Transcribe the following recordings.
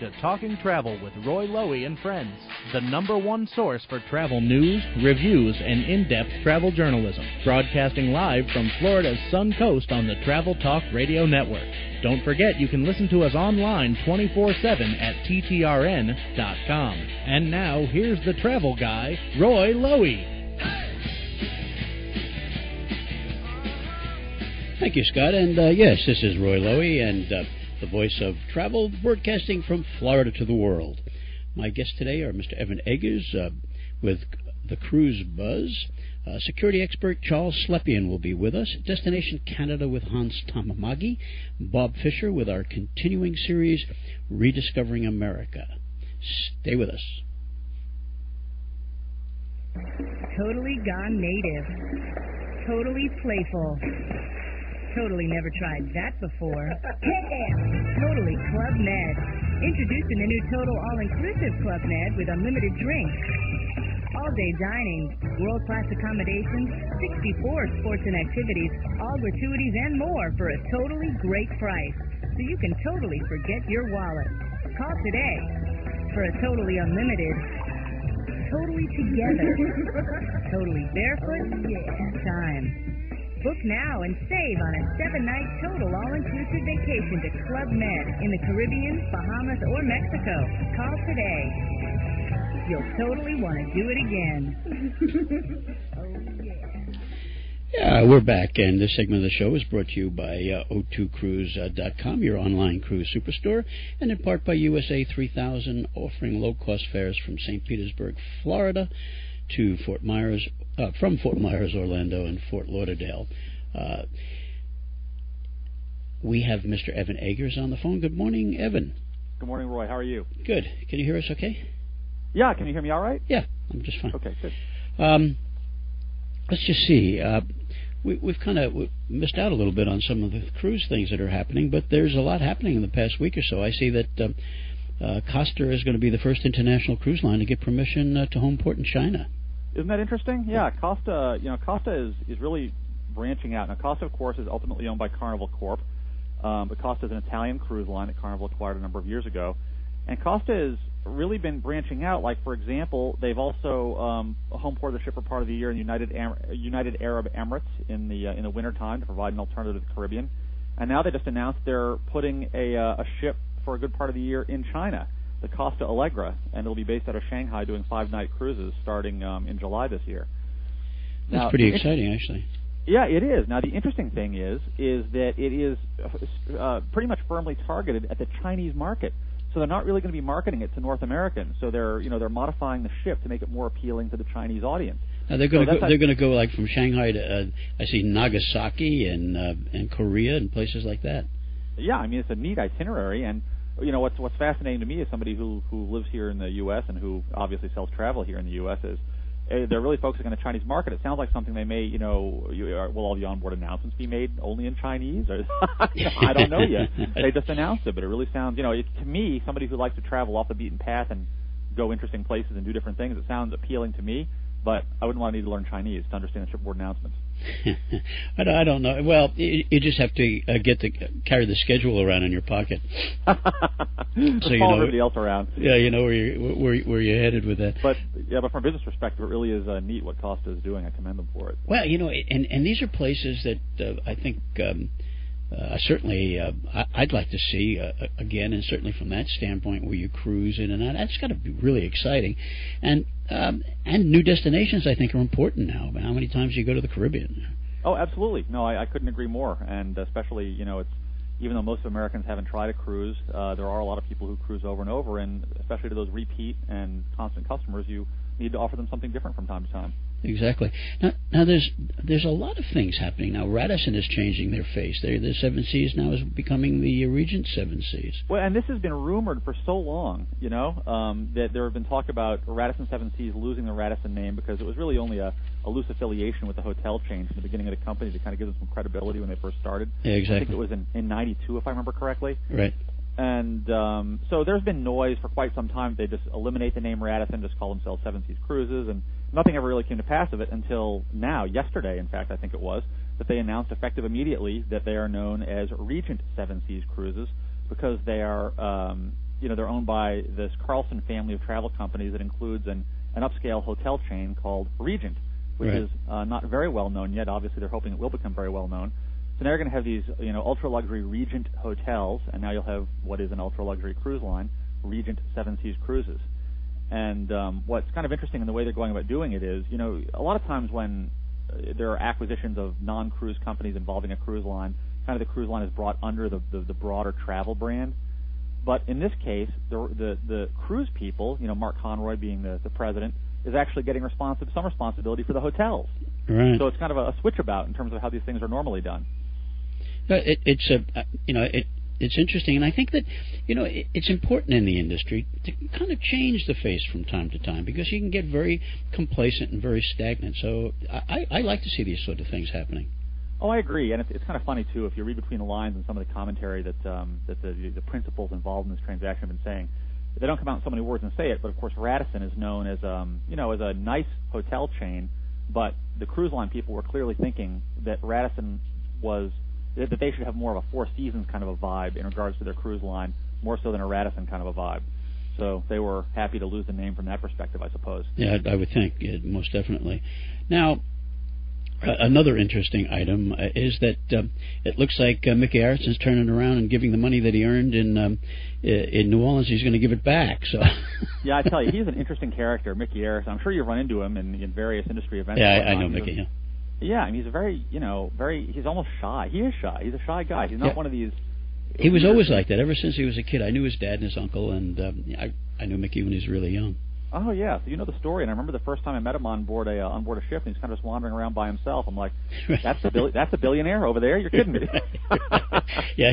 to Talking Travel with Roy Lowy and Friends, the #1 source for travel news, reviews, and in-depth travel journalism. Broadcasting live from Florida's Sun Coast on the Travel Talk Radio Network. Don't forget you can listen to us online 24/7 at TTRN.com. And now, here's the travel guy, Roy Lowy. Thank you, Scott. And yes, this is Roy Lowy, and the voice of travel, broadcasting from Florida to the world. My guests today are Mr. Evan Eggers with the Cruise Buzz. Security expert Charles Slepian will be with us. Destination Canada with Hans Tamamagi. Bob Fisher with our continuing series, Rediscovering America. Stay with us. Totally gone native. Totally playful. Totally never tried that before. Totally Club Med. Introducing the new Total All-Inclusive Club Med with unlimited drinks. All-day dining, world-class accommodations, 64 sports and activities, all gratuities and more for a totally great price. So you can totally forget your wallet. Call today for a totally unlimited, totally together, totally barefoot time. Book now and save on a 7-night total all-inclusive vacation to Club Med in the Caribbean, Bahamas, or Mexico. Call today. You'll totally want to do it again. Oh, yeah. Yeah, we're back, and this segment of the show is brought to you by O2Cruise.com, your online cruise superstore, and in part by USA 3000, offering low-cost fares from St. Petersburg, Florida, to Fort Myers, from Fort Myers, Orlando, and Fort Lauderdale. We have Mr. Evan Eggers on the phone. Good morning, Evan. Good morning, Roy. How are you? Good. Can you hear us okay? Yeah, can you hear me all right? Yeah, I'm just fine. Okay, good. Let's just see. We've kind of missed out a little bit on some of the cruise things that are happening, but there's a lot happening in the past week or so. I see that Costa is going to be the first international cruise line to get permission to home port in China. Isn't that interesting? Yeah, Costa. Costa is really branching out. Now, Costa, of course, is ultimately owned by Carnival Corp, but Costa is an Italian cruise line that Carnival acquired a number of years ago, and Costa has really been branching out. Like, for example, they've also home ported the ship for part of the year in United Arab Emirates in the wintertime to provide an alternative to the Caribbean, and now they just announced they're putting a ship for a good part of the year in China, the Costa Allegra, and it'll be based out of Shanghai, doing 5-night cruises starting in July this year. That's pretty exciting, actually. Yeah, it is. Now, the interesting thing is that it is pretty much firmly targeted at the Chinese market. So they're not really going to be marketing it to North Americans. So they're modifying the ship to make it more appealing to the Chinese audience. Now they're going to go like from Shanghai to I see Nagasaki and Korea and places like that. Yeah, I mean, it's a neat itinerary, and what's fascinating to me as somebody who lives here in the U.S. and who obviously sells travel here in the U.S. is they're really focusing on the Chinese market. It sounds like something they may, will all the onboard announcements be made only in Chinese? Or, I don't know yet. They just announced it, but it really sounds, to me, somebody who likes to travel off the beaten path and go interesting places and do different things, it sounds appealing to me. But I wouldn't want to need to learn Chinese to understand the shipboard announcements. I don't know. Well, you just have to carry the schedule around in your pocket, so you know everybody else around. Yeah, you know where you're headed with that. But from a business perspective, it really is neat what Costa is doing. I commend them for it. Well, and these are places that I think certainly I'd like to see again, and certainly from that standpoint where you cruise in and out, that's got to be really exciting, and new destinations I think are important now. How many times do you go to the Caribbean? Oh, absolutely. No, I couldn't agree more, and especially it's even though most Americans haven't tried a cruise, there are a lot of people who cruise over and over, and especially to those repeat and constant customers, you need to offer them something different from time to time. Exactly. Now there's a lot of things happening now. Radisson is changing their face. The Seven Seas now is becoming the Regent Seven Seas. Well, and this has been rumored for so long, that there have been talk about Radisson Seven Seas losing the Radisson name because it was really only a loose affiliation with the hotel chain from the beginning of the company to kind of give them some credibility when they first started. Yeah, exactly. I think it was in 92, if I remember correctly. Right. And so there's been noise for quite some time. They just eliminate the name Radisson, just call themselves Seven Seas Cruises, and nothing ever really came to pass of it until now, yesterday, in fact, I think it was, that they announced effective immediately that they are known as Regent Seven Seas Cruises because they are they're owned by this Carlson family of travel companies that includes an upscale hotel chain called Regent, which right. is not very well known yet. Obviously, they're hoping it will become very well known. So now you're going to have these, ultra luxury Regent hotels, and now you'll have what is an ultra luxury cruise line, Regent Seven Seas Cruises. And what's kind of interesting in the way they're going about doing it is, a lot of times when there are acquisitions of non-cruise companies involving a cruise line, kind of the cruise line is brought under the broader travel brand. But in this case, the cruise people, Mark Conroy being the president, is actually getting some responsibility for the hotels. Right. So it's kind of a switch about in terms of how these things are normally done. It's interesting, and I think that it's important in the industry to kind of change the face from time to time, because you can get very complacent and very stagnant. So I like to see these sort of things happening. Oh, I agree, and it's kind of funny too if you read between the lines and some of the commentary that the principals involved in this transaction have been saying. They don't come out in so many words and say it, but of course Radisson is known as as a nice hotel chain, but the cruise line people were clearly thinking that Radisson that they should have more of a Four Seasons kind of a vibe in regards to their cruise line, more so than a Radisson kind of a vibe. So they were happy to lose the name from that perspective, I suppose. Yeah, I would think, most definitely. Now, another interesting item is that it looks like Micky Arison's turning around and giving the money that he earned in New Orleans. He's going to give it back. So. Yeah, I tell you, he's an interesting character, Micky Arison. I'm sure you've run into him in various industry events. Yeah, I know Micky. Yeah. Yeah, I mean, he's almost shy. He is shy. He's a shy guy. He's not one of these. He was always like that. Ever since he was a kid, I knew his dad and his uncle, and I knew Micky when he was really young. Oh yeah, so you know the story. And I remember the first time I met him on board a ship, and he's kind of just wandering around by himself. I'm like, that's a billionaire over there. You're kidding me. Yeah,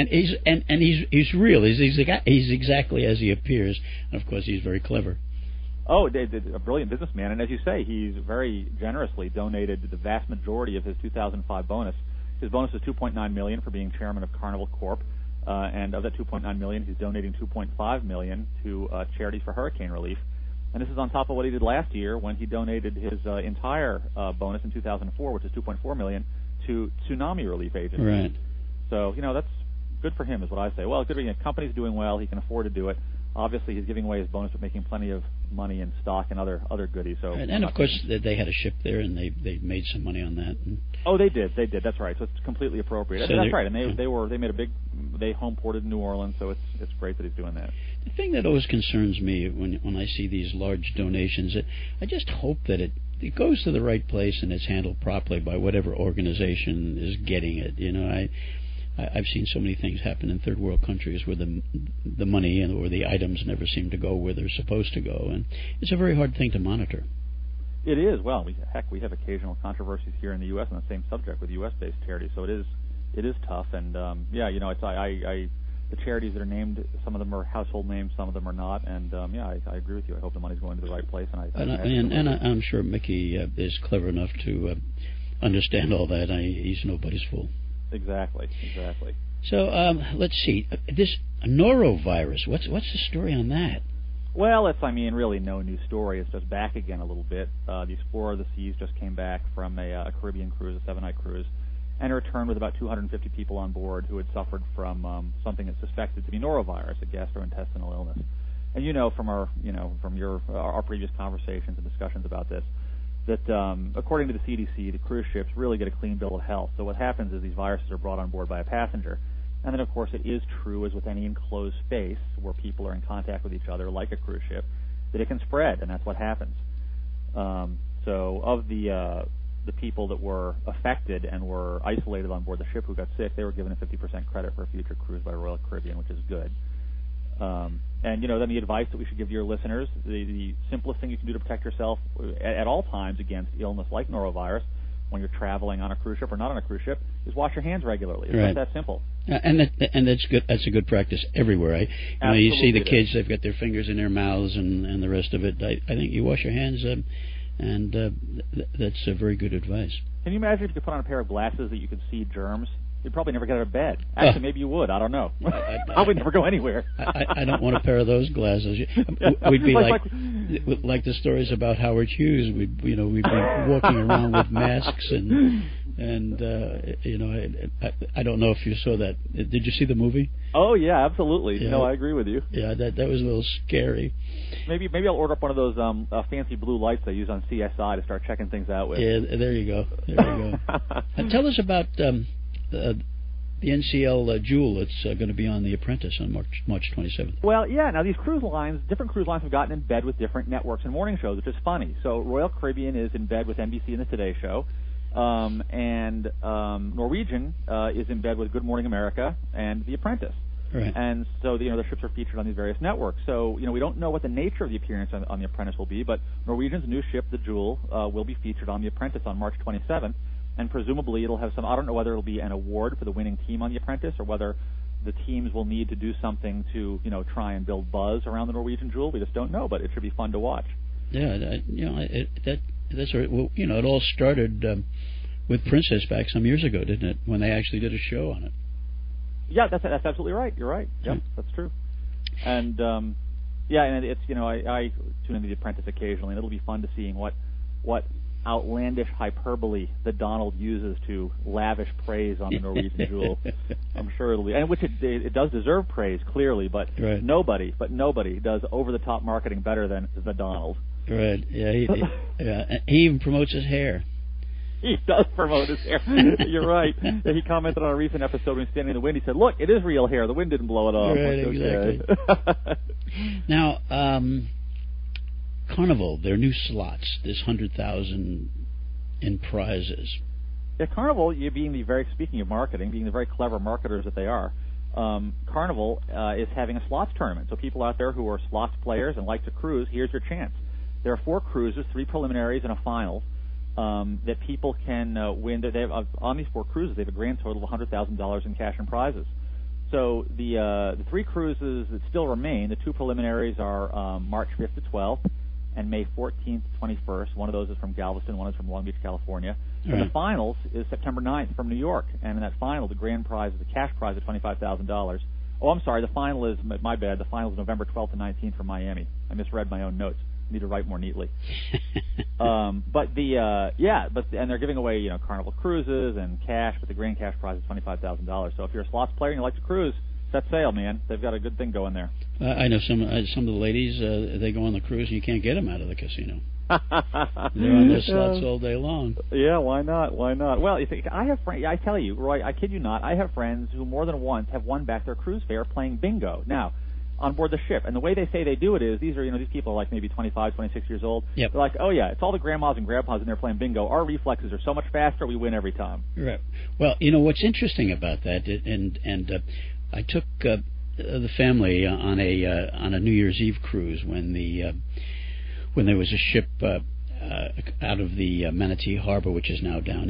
he's real. He's exactly as he appears, and of course he's very clever. Oh, a brilliant businessman, and as you say, he's very generously donated the vast majority of his 2005 bonus. His bonus is $2.9 million for being chairman of Carnival Corp, and of that $2.9 million, he's donating $2.5 million to charities for hurricane relief. And this is on top of what he did last year when he donated his entire bonus in 2004, which is $2.4 million, to tsunami relief agencies. Right. So that's good for him, is what I say. Well, it's good for him. The company's doing well; he can afford to do it. Obviously, he's giving away his bonus, but making plenty of money in stock and other goodies. So, and of course, they had a ship there, and they made some money on that. Oh, they did. That's right. So it's completely appropriate. So that's right. And they home ported in New Orleans, so it's great that he's doing that. The thing that always concerns me when I see these large donations, I just hope that it goes to the right place and it's handled properly by whatever organization is getting it. I've seen so many things happen in third world countries where the money or the items never seem to go where they're supposed to go, and it's a very hard thing to monitor. It is. Well, we have occasional controversies here in the U.S. on the same subject with U.S.-based charities, so it is tough. And the charities that are named, some of them are household names, some of them are not. And I agree with you. I hope the money's going to the right place. And I'm sure Micky is clever enough to understand all that. He's nobody's fool. Exactly. So let's see. This norovirus. What's the story on that? Well, it's really no new story. It's just back again a little bit. The Explorer of the Seas just came back from a Caribbean cruise, a 7-night cruise, and returned with about 250 people on board who had suffered from something that's suspected to be norovirus, a gastrointestinal illness. And from our previous conversations and discussions about this, that according to the CDC, the cruise ships really get a clean bill of health. So what happens is these viruses are brought on board by a passenger. And then, of course, it is true, as with any enclosed space where people are in contact with each other, like a cruise ship, that it can spread, and that's what happens. So of the people that were affected and were isolated on board the ship who got sick, they were given a 50% credit for a future cruise by Royal Caribbean, which is good. And then the advice that we should give your listeners, the simplest thing you can do to protect yourself at all times against illness like norovirus when you're traveling on a cruise ship or not on a cruise ship is wash your hands regularly. It's right. Not that simple. And that's good. That's a good practice everywhere. You see the kids; they've got their fingers in their mouths and the rest of it. I think you wash your hands, and that's very good advice. Can you imagine if you could put on a pair of glasses that you could see germs? You'd probably never get out of bed. Actually, maybe you would. I don't know. Probably never go anywhere. I don't want a pair of those glasses. We'd be like the stories about Howard Hughes. We'd be walking around with masks and And I don't know if you saw that. Did you see the movie? Oh yeah, absolutely. Yeah. No, I agree with you. Yeah, that was a little scary. Maybe I'll order up one of those fancy blue lights they use on CSI to start checking things out with. Yeah, there you go. And tell us about the NCL Jewel. It's going to be on The Apprentice on March 27th. Well, yeah. Now these different cruise lines have gotten in bed with different networks and morning shows, which is funny. So Royal Caribbean is in bed with NBC and the Today Show. And Norwegian is in bed with Good Morning America and The Apprentice. Right. And so the ships are featured on these various networks. So we don't know what the nature of the appearance on The Apprentice will be, but Norwegian's new ship, the Jewel, will be featured on The Apprentice on March 27th, and presumably it'll have some. I don't know whether it'll be an award for the winning team on The Apprentice or whether the teams will need to do something to try and build buzz around the Norwegian Jewel. We just don't know, but it should be fun to watch. Yeah, that's right. Well, it all started with Princess back some years ago, didn't it? When they actually did a show on it. Yeah, that's absolutely right. You're right. Yep, that's true. And and it's I tune into The Apprentice occasionally, and it'll be fun to seeing what outlandish hyperbole that Donald uses to lavish praise on the Norwegian Jewel. I'm sure it'll be, and which it does deserve praise clearly, but right. nobody does over the top marketing better than the Donald. Right. Yeah. He even promotes his hair. He does promote his hair. You're right. He commented on a recent episode when he was standing in the wind. He said, "Look, it is real hair. The wind didn't blow it off." Right, exactly. Now, Carnival, their new slots, this 100,000 in prizes. Yeah, Carnival, speaking of marketing, being the very clever marketers that they are, Carnival is having a slots tournament. So people out there who are slots players and like to cruise, here's your chance. There are 4 cruises, 3 preliminaries, and a final. That people can win. They have, on these 4 cruises, they have a grand total of $100,000 in cash and prizes. So the 3 cruises that still remain, the 2 preliminaries are March 5th to 12th and May 14th to 21st. One of those is from Galveston, one is from Long Beach, California. Right. And the finals is September 9th from New York. And in that final, the grand prize is a cash prize of $25,000. Oh, I'm sorry, the final is, my bad, the final is November 12th to 19th from Miami. I misread my own notes. Need to write more neatly. And they're giving away Carnival cruises and cash, but the grand cash prize is $25,000. So if you're a slots player and you like to cruise, set sail, man. They've got a good thing going there. I know some of the ladies. They go on the cruise and you can't get them out of the casino. They're on their slots all day long. Yeah, why not? Well, I have friends. I tell you, Roy, I kid you not. I have friends who more than once have won back their cruise fare playing bingo. Now, on board the ship, and the way they say they do it is these people are like maybe 25, 26 years old. Yep. They're like, oh yeah, it's all the grandmas and grandpas in there playing bingo. Our reflexes are so much faster, we win every time. Right. Well, what's interesting about that, and I took the family on a New Year's Eve cruise when there was a ship out of the Manatee Harbor, which is now down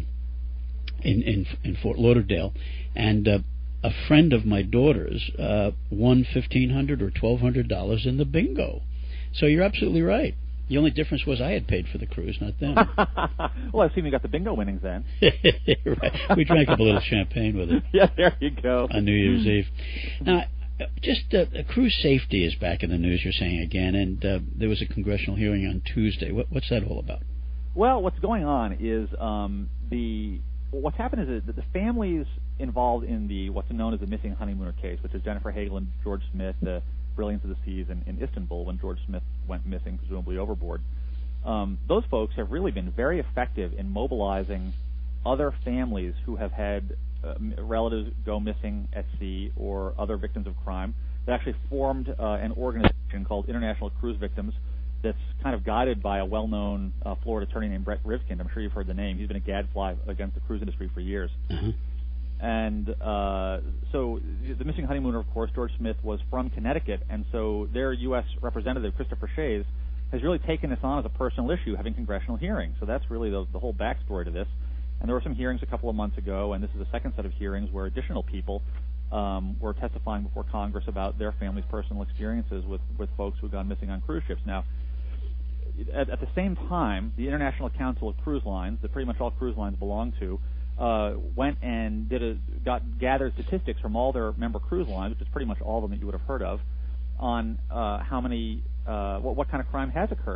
in Fort Lauderdale, and a friend of my daughter's won $1,500 or $1,200 in the bingo. So you're absolutely right. The only difference was I had paid for the cruise, not them. Well, I assume you got the bingo winnings then. Right. We drank up a little champagne with it. Yeah, there you go. On New Year's Eve. Now, just cruise safety is back in the news, you're saying again, and there was a congressional hearing on Tuesday. What's that all about? Well, what's going on is what's happened is that the families involved in what's known as the missing honeymooner case, which is Jennifer Hagel and George Smith, the Brilliance of the Seas in Istanbul when George Smith went missing, presumably overboard. Those folks have really been very effective in mobilizing other families who have had relatives go missing at sea or other victims of crime. They actually formed an organization called International Cruise Victims that's kind of guided by a well-known Florida attorney named Brett Rivkind. I'm sure you've heard the name. He's been a gadfly against the cruise industry for years. Uh-huh. And so the missing honeymooner, of course, George Smith, was from Connecticut, and so their U.S. representative, Christopher Shays, has really taken this on as a personal issue, having congressional hearings. So that's really the whole backstory to this. And there were some hearings a couple of months ago, and this is the second set of hearings where additional people were testifying before Congress about their family's personal experiences with folks who had gone missing on cruise ships. Now, at the same time, the International Council of Cruise Lines, that pretty much all cruise lines belong to, went and gathered statistics from all their member cruise lines, which is pretty much all of them that you would have heard of, on how many, what kind of crime has occurred.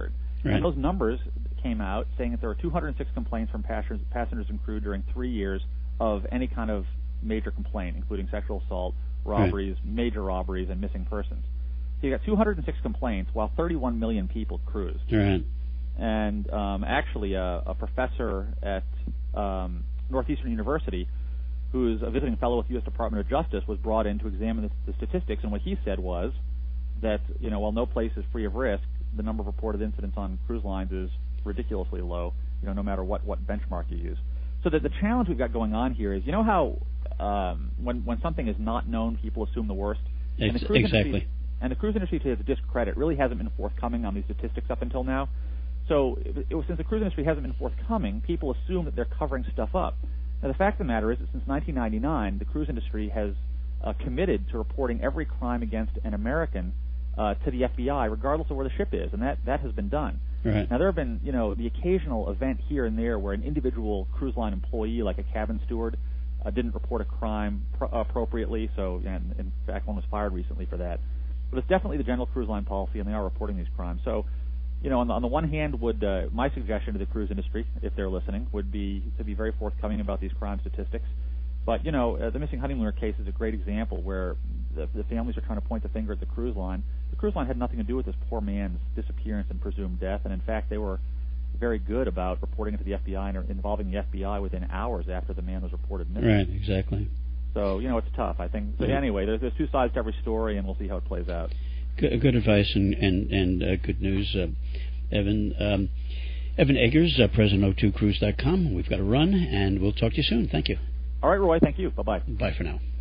Right. And those numbers came out saying that there were 206 complaints from passengers and crew during 3 years of any kind of major complaint, including sexual assault, robberies, major robberies, and missing persons. So you got 206 complaints while 31 million people cruised. Right. And actually, a professor at Northeastern University, who is a visiting fellow with the U.S. Department of Justice, was brought in to examine the statistics, and what he said was that, while no place is free of risk, the number of reported incidents on cruise lines is ridiculously low, no matter what benchmark you use. So that the challenge we've got going on here is, how when something is not known, people assume the worst. And the cruise exactly. And the cruise industry, to its discredit, really hasn't been forthcoming on these statistics up until now. So since the cruise industry hasn't been forthcoming, people assume that they're covering stuff up. Now, the fact of the matter is that since 1999, the cruise industry has committed to reporting every crime against an American to the FBI, regardless of where the ship is, and that has been done. Right. Now, there have been, the occasional event here and there where an individual cruise line employee, like a cabin steward, didn't report a crime appropriately, so in fact one was fired recently for that. But it's definitely the general cruise line policy, and they are reporting these crimes. So, on the one hand, my suggestion to the cruise industry, if they're listening, would be to be very forthcoming about these crime statistics. But, the missing honeymooner case is a great example where the families are trying to point the finger at the cruise line. The cruise line had nothing to do with this poor man's disappearance and presumed death, and in fact, they were very good about reporting it to the FBI and involving the FBI within hours after the man was reported missing. Right, exactly. So, it's tough, I think. But anyway, there's two sides to every story, and we'll see how it plays out. Good advice and good news, Evan. Evan Eggers, president of 02cruise.com. We've got to run, and we'll talk to you soon. Thank you. All right, Roy. Thank you. Bye-bye. Bye for now.